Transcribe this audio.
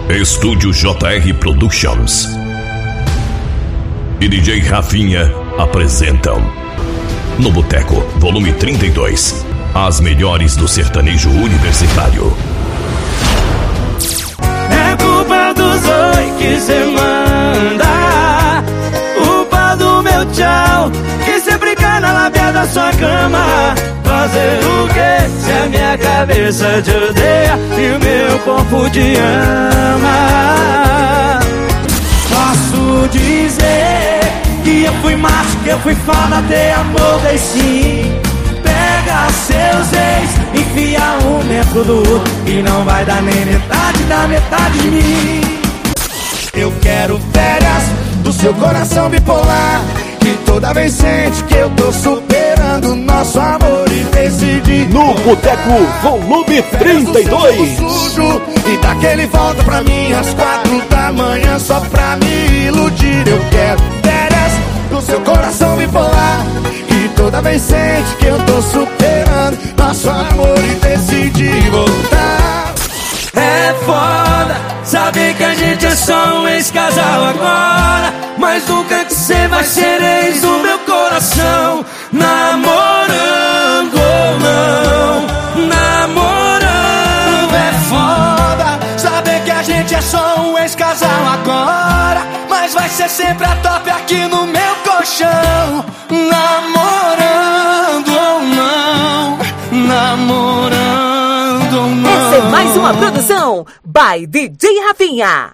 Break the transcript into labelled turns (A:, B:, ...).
A: Estúdio JR Productions e DJ Rafinha apresentam No Boteco, volume 32. As melhores do sertanejo universitário.
B: É culpa dos oi que cê manda, culpa do meu tchau que sempre cai na lábia da sua cama. Fazer o que se a minha cabeça te odeia e o meu corpo te ama? Posso dizer que eu fui macho, que eu fui foda, dei amor, dei sim. Pega seus ex, enfia um dentro do outro e não vai dar nem metade da metade de mim. Eu quero férias do seu coração bipolar, que toda vez sente que eu tô superando nosso amor e decidi.
C: No Boteco, volume 32.
B: Sujo, e daquele volta pra mim às 4 da manhã só pra me iludir. Eu quero férias do seu coração bipolar, que toda vez sente que eu tô superando nosso amor e decidi voltar. É foda saber que a gente é só um ex-casal agora, mas nunca que cê vai ser ex do meu coração. Namorando ou não, namorando. É foda saber que a gente é só um ex-casal agora, mas vai ser sempre a top aqui no meu colchão. Namorando ou não, namorando ou não.
D: Essa é mais uma produção by DJ Rafinha.